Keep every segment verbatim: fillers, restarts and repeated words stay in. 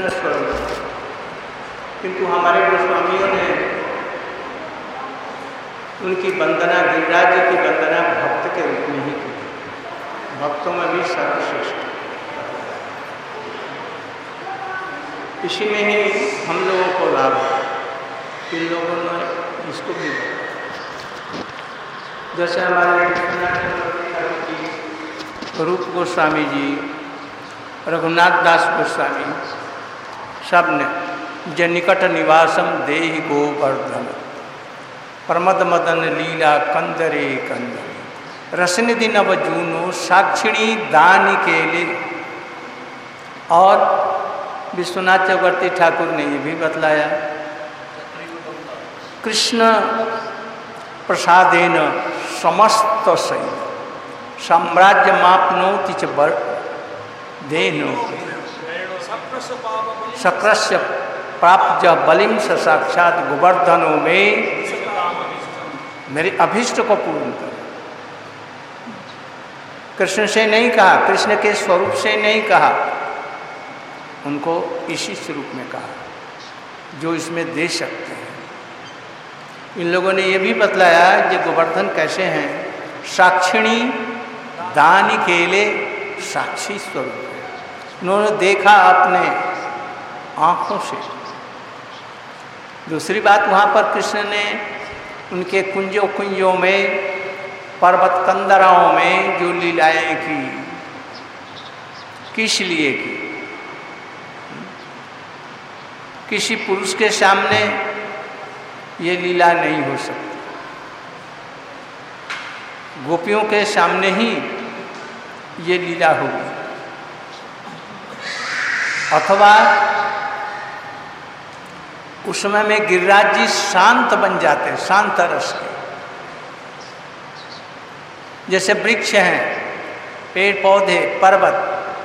कृष्ण स्वरूप, किंतु हमारे गोस्वामियों ने उनकी वंदना, गिरिराज जी की वंदना भक्त के रूप में ही की, भक्तों में भी सर्वश्रेष्ठ। इसी में ही हम लोगों को लाभ है, इन लोगों ने इसको भी बताया। जैसे हमारे रूप गोस्वामी जी, रघुनाथ दास गोस्वामी, सब ने जे निकट निवासम देहि गोवर्धन प्रमद मदन लीला कंदरे कंदरे रसनिधि नव जूनो साक्षिणी दानी केले। और विश्वनाथ चक्रवर्ती ठाकुर ने ये भी बतलाया, कृष्ण प्रसादेन समस्त सैन साम्राज्य मापनोति च बर देनो शक्रस्य प्राप्त बलिम स साक्षात गोवर्धनो में मेरे अभीष्ट को पूर्ण कर। कृष्ण से नहीं कहा, कृष्ण के स्वरूप से नहीं कहा, उनको इसी स्वरूप में कहा जो इसमें दे सकते हैं। इन लोगों ने ये भी बतलाया कि गोवर्धन कैसे हैं, साक्षिणी दानी केले साक्षी स्वरूप है, उन्होंने देखा अपने आँखों से। दूसरी बात, वहाँ पर कृष्ण ने उनके कुंजों कुंजों में, पर्वत कंदराओं में जो लीलाएं की, किस लिए की? किसी पुरुष के सामने ये लीला नहीं हो सकती, गोपियों के सामने ही ये लीला होगी। अथवा उस समय में गिरिराज जी शांत बन जाते, शांत रस के, जैसे वृक्ष हैं, पेड़ पौधे, पर्वत,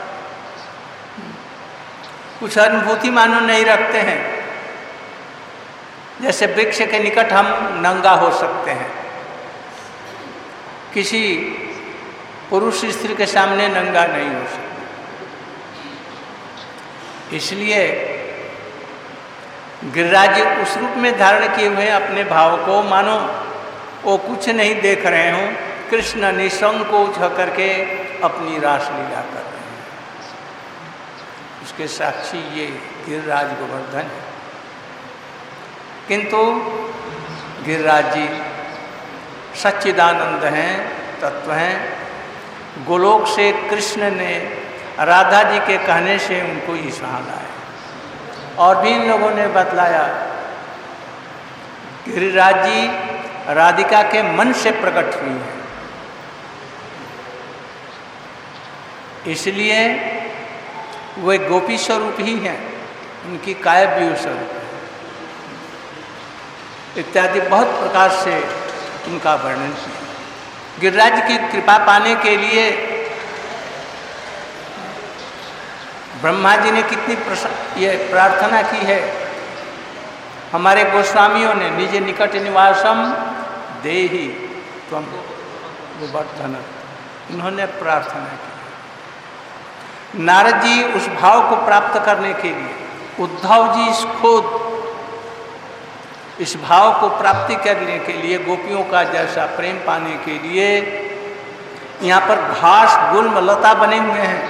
कुछ अनुभूति मानो नहीं रखते हैं। जैसे वृक्ष के निकट हम नंगा हो सकते हैं, किसी पुरुष स्त्री के सामने नंगा नहीं हो सकते। इसलिए गिरिराज जी उस रूप में धारण किए हुए अपने भाव को, मानो वो कुछ नहीं देख रहे हों, कृष्ण निसंकोच होकर के अपनी रासलीला कर रहे हैं। उसके साक्षी ये गिरिराज गोवर्धन है। किंतु गिरिराज जी सच्चिदानंद हैं, तत्व हैं। गोलोक से कृष्ण ने राधा जी के कहने से उनको यहाँ लाया। और भी इन लोगों ने बतलाया, गिरिराज जी राधिका के मन से प्रकट हुई है, इसलिए वे गोपी स्वरूप ही हैं, उनकी काव्य स्वरूप है इत्यादि बहुत प्रकार से उनका वर्णन किया। गिरिराज की कृपा पाने के लिए ब्रह्मा जी ने कितनी ये प्रार्थना की है। हमारे गोस्वामियों ने निज निकट निवासम देहि त्वं गोवर्धन, उन्होंने प्रार्थना की। नारद जी उस भाव को प्राप्त करने के लिए, उद्धव जी इस खुद इस भाव को प्राप्ति करने के लिए, गोपियों का जैसा प्रेम पाने के लिए यहाँ पर घास गुल्म लता बने हुए हैं।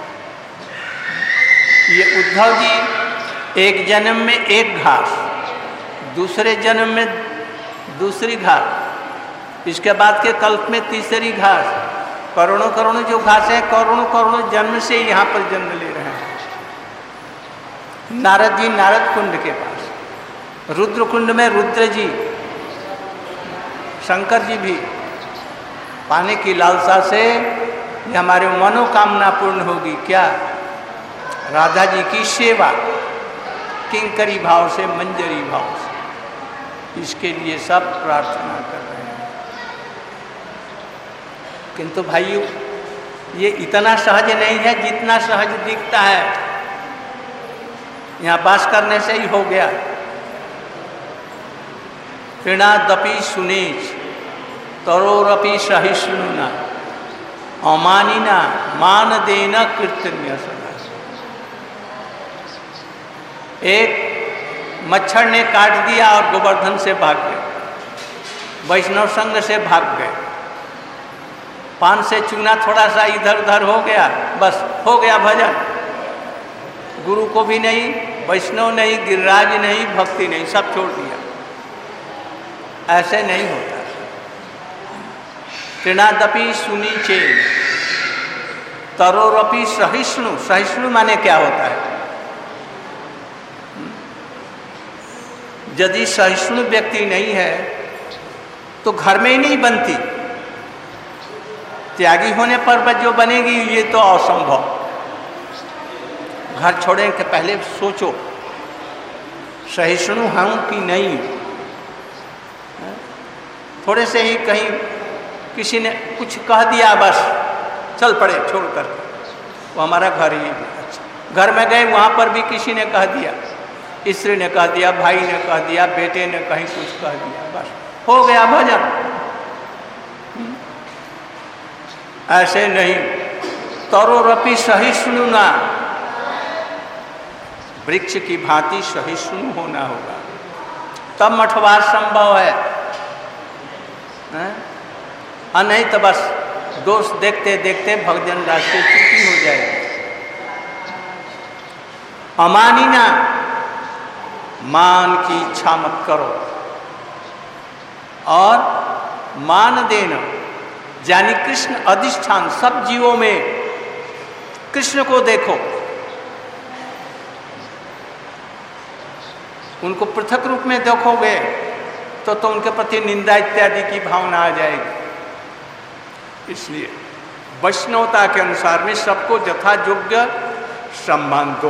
ये उद्धव जी एक जन्म में एक घास, दूसरे जन्म में दूसरी घास, इसके बाद के कल्प में तीसरी घास, करोड़ों करोड़ों जो घास है, करोड़ों करोड़ों जन्म से यहाँ पर जन्म ले रहे हैं। नारद जी नारद कुंड के पास, रुद्र कुंड में रुद्र जी, शंकर जी भी पाने की लालसा से ये हमारी मनोकामना पूर्ण होगी। क्या? राधा जी की सेवा, किंकरी भाव से, मंजरी भाव से, इसके लिए सब प्रार्थना कर रहे हैं। किंतु भाइयों, ये इतना सहज नहीं है जितना सहज दिखता है। यहाँ वास करने से ही हो गया। तृणादपि सुनेच तरोरपि सहिष्णुना अमानिना मान देना कृतज्ञ सदा। एक मच्छर ने काट दिया और गोवर्धन से भाग गए, वैष्णव संघ से भाग गए। पान से चूना थोड़ा सा इधर उधर हो गया, बस हो गया भजन। गुरु को भी नहीं, वैष्णव नहीं, गिरिराज नहीं, भक्ति नहीं, सब छोड़ दिया। ऐसे नहीं होता। तृणादपि सुनी चेन तरोरपि सहिष्णु। सहिष्णु माने क्या होता है? यदि सहिष्णु व्यक्ति नहीं है तो घर में ही नहीं बनती। त्यागी होने पर जो बनेगी ये तो असंभव। घर छोड़ने के पहले सोचो सहिष्णु हूँ कि नहीं। थोड़े से ही कहीं किसी ने कुछ कह दिया, बस चल पड़े छोड़ कर, वो हमारा घर ही अच्छा। घर में गए वहाँ पर भी किसी ने कह दिया, स्त्री ने कह दिया, भाई ने कह दिया, बेटे ने कहीं कुछ कह दिया, बस हो गया भजन। ऐसे नहीं। तरोरपि सहिष्णु ना, वृक्ष की भांति सहिष्णु होना होगा, तब मठवास संभव है, है? और नहीं तो बस दोष देखते देखते भगजन रास्ते चुकी हो जाएगी। अमानी ना, मान की इच्छा मत करो। और मान देना यानी कृष्ण अधिष्ठान, सब जीवों में कृष्ण को देखो, उनको पृथक रूप में देखोगे तो तो उनके प्रति निंदा इत्यादि की भावना आ जाएगी। इसलिए वैष्णवता के अनुसार में सबको यथा योग्य सम्मान दो,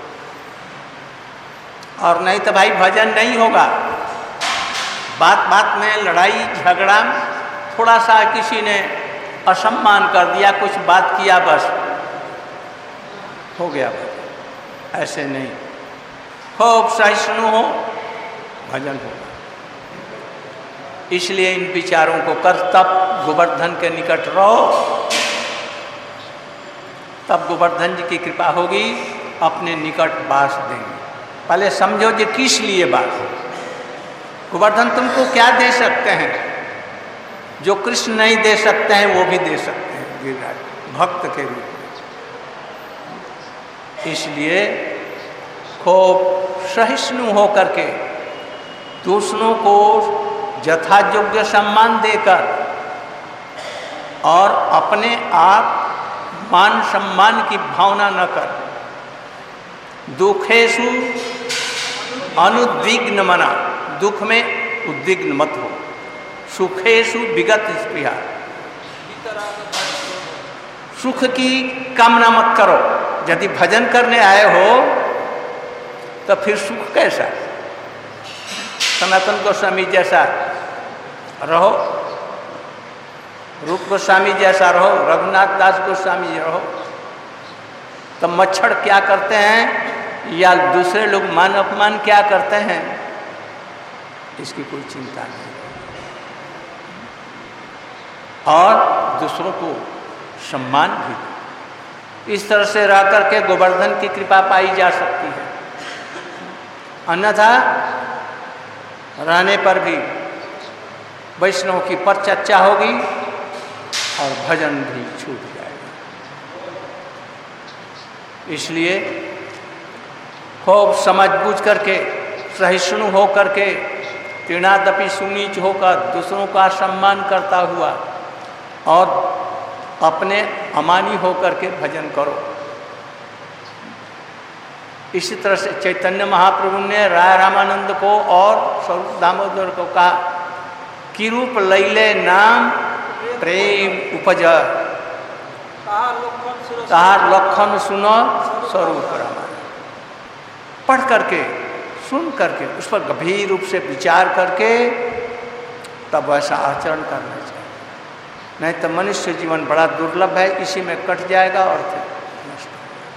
और नहीं तो भाई भजन नहीं होगा। बात बात में लड़ाई झगड़ा, थोड़ा सा किसी ने असम्मान कर दिया, कुछ बात किया, बस हो गया भजन। ऐसे नहीं। खूब सहिष्णु हो, भजन होगा। इसलिए इन विचारों को कर, तब गोवर्धन के निकट रहो, तब गोवर्धन जी की कृपा होगी, अपने निकट वास देंगे। पहले समझो जी किस लिए बात। गोवर्धन तुमको क्या दे सकते हैं? जो कृष्ण नहीं दे सकते हैं वो भी दे सकते हैं गिरिराज भक्त के रूप में। इसलिए खूब सहिष्णु होकर के दूसरों को यथा योग्य सम्मान देकर और अपने आप मान सम्मान की भावना न कर, दुखेशु अनुद्विग्न मना, दुख में उद्विग्न मत हो, सुखेशु विगत स्पृहा, सुख की कामना मत करो। यदि भजन करने आए हो तो फिर सुख कैसा? सनातन गोस्वामी जैसा रहो, रूप गोस्वामी जैसा रहो, रघुनाथ दास गोस्वामी रहो। तो मच्छर क्या करते हैं या दूसरे लोग मान अपमान क्या करते हैं, इसकी कोई चिंता नहीं। और दूसरों को सम्मान भी। इस तरह से रह करके गोवर्धन की कृपा पाई जा सकती है। अन्यथा रहने पर भी वैष्णव की परचर्चा होगी और भजन भी छूट जाएगा। इसलिए खूब समझ बूझ करके, सहिष्णु हो करके, तृणादपि सुनीच होकर दूसरों का सम्मान करता हुआ और अपने अमानी होकर के भजन करो। इसी तरह से चैतन्य महाप्रभु ने राय रामानंद को और स्वरूप दामोदर को कहा कि रूप लैले नाम प्रेम उपज, तार लखन सुनो स्वरूप रामानंद। पढ़ करके, सुन करके, उस पर गंभीर रूप से विचार करके तब वैसा आचरण करना चाहिए। नहीं तो मनुष्य जीवन बड़ा दुर्लभ है, इसी में कट जाएगा और फिर नष्ट।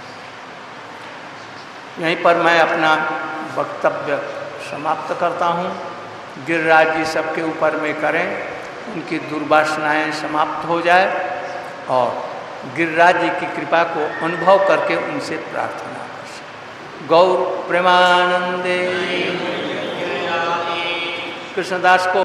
यहीं पर मैं अपना वक्तव्य समाप्त करता हूँ। गिरिराज जी सबके ऊपर में करें, उनकी दुर्वासनाएं समाप्त हो जाए और गिरिराज जी की कृपा को अनुभव करके उनसे प्रार्थना कर सकें। गौर प्रेमानंदे। कृष्णदास को